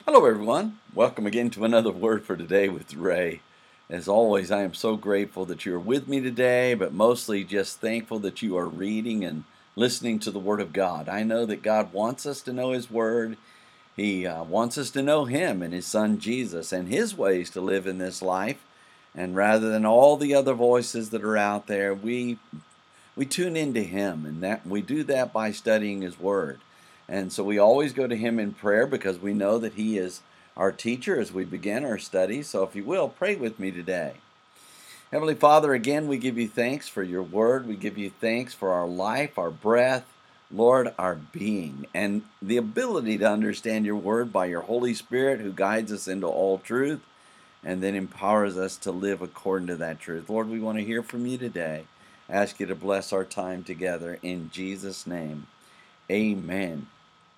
Hello, everyone. Welcome again to another Word for Today with Ray. As always, I am so grateful that you are with me today, but mostly just thankful that you are reading and listening to the Word of God. I know that God wants us to know His Word. He wants us to know Him and His Son Jesus and His ways to live in this life. And rather than all the other voices that are out there, we tune into Him, and that we do that by studying His Word. And so we always go to Him in prayer because we know that He is our teacher as we begin our study. So if you will, pray with me today. Heavenly Father, again, we give you thanks for your Word. We give you thanks for our life, our breath, Lord, our being, and the ability to understand your Word by your Holy Spirit who guides us into all truth and then empowers us to live according to that truth. Lord, we want to hear from you today. Ask you to bless our time together in Jesus' name. Amen.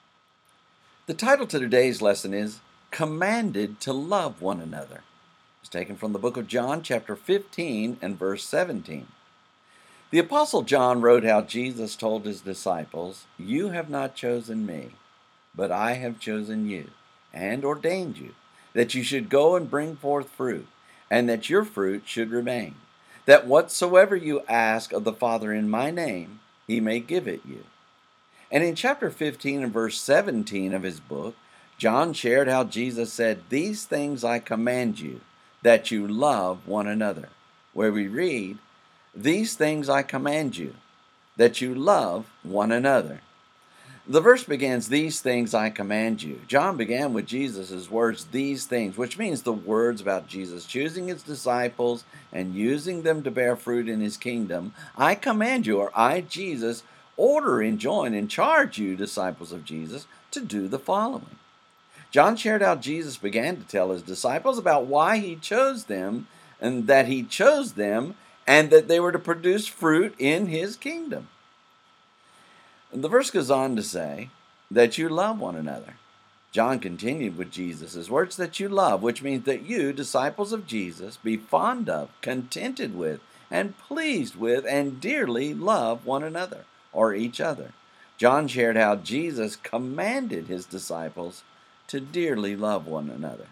The title to today's lesson is Commanded to Love One Another. It's taken from the book of John, chapter 15 and verse 17. The Apostle John wrote how Jesus told his disciples, "You have not chosen me, but I have chosen you and ordained you, that you should go and bring forth fruit, and that your fruit should remain, that whatsoever you ask of the Father in my name, he may give it you." And in chapter 15 and verse 17 of his book, John shared how Jesus said, "These things I command you, that you love one another," where we read, "These things I command you, that you love one another." The verse begins, "These things I command you." John began with Jesus' words, "these things," which means the words about Jesus choosing his disciples and using them to bear fruit in his kingdom. I command you, or I, Jesus, order, enjoin, and charge you, disciples of Jesus, to do the following. John shared how Jesus began to tell his disciples about why he chose them, and that he chose them, and that they were to produce fruit in his kingdom. The verse goes on to say that you love one another. John continued with Jesus' words, that you love, which means that you, disciples of Jesus, be fond of, contented with, and pleased with, and dearly love one another, or each other. John shared how Jesus commanded his disciples to dearly love one another.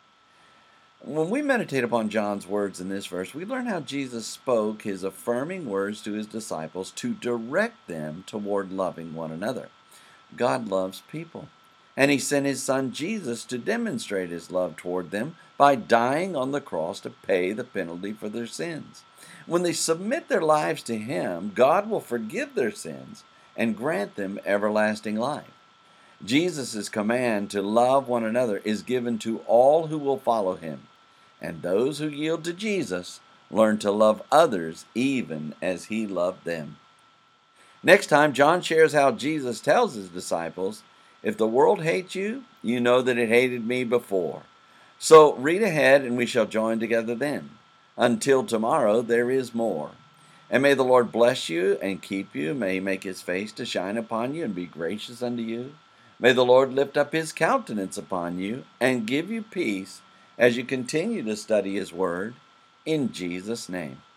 When we meditate upon John's words in this verse, we learn how Jesus spoke his affirming words to his disciples to direct them toward loving one another. God loves people, and he sent his son Jesus to demonstrate his love toward them by dying on the cross to pay the penalty for their sins. When they submit their lives to him, God will forgive their sins and grant them everlasting life. Jesus' command to love one another is given to all who will follow him, and those who yield to Jesus learn to love others even as he loved them. Next time, John shares how Jesus tells his disciples, "If the world hates you, you know that it hated me before. So read ahead and we shall join together then. Until tomorrow, there is more. And may the Lord bless you and keep you. May he make his face to shine upon you and be gracious unto you. May the Lord lift up his countenance upon you and give you peace as you continue to study his word. In Jesus' name."